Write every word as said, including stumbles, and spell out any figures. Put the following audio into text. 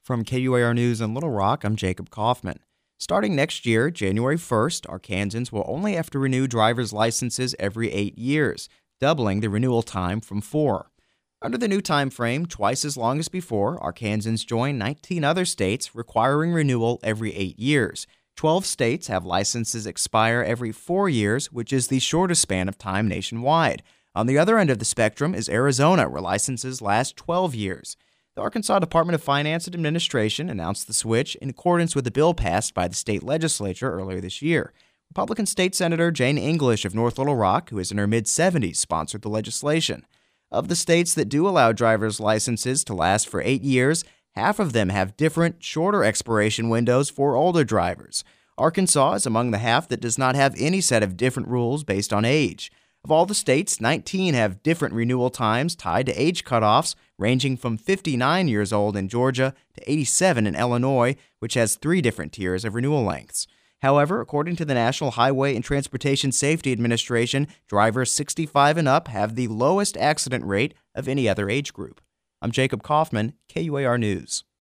From K U A R News in Little Rock, I'm Jacob Kaufman. Starting next year, January first, Arkansans will only have to renew driver's licenses every eight years, doubling the renewal time from four. Under the new time frame, twice as long as before, Arkansans join nineteen other states requiring renewal every eight years. twelve states have licenses expire every four years, which is the shortest span of time nationwide. On the other end of the spectrum is Arizona, where licenses last twelve years. The Arkansas Department of Finance and Administration announced the switch in accordance with a bill passed by the state legislature earlier this year. Republican State Senator Jane English of North Little Rock, who is in her mid-seventies, sponsored the legislation. Of the states that do allow driver's licenses to last for eight years, half of them have different, shorter expiration windows for older drivers. Arkansas is among the half that does not have any set of different rules based on age. Of all the states, nineteen have different renewal times tied to age cutoffs, ranging from fifty-nine years old in Georgia to eighty-seven in Illinois, which has three different tiers of renewal lengths. However, according to the National Highway and Transportation Safety Administration, drivers sixty-five and up have the lowest accident rate of any other age group. I'm Jacob Kaufman, K U A R News.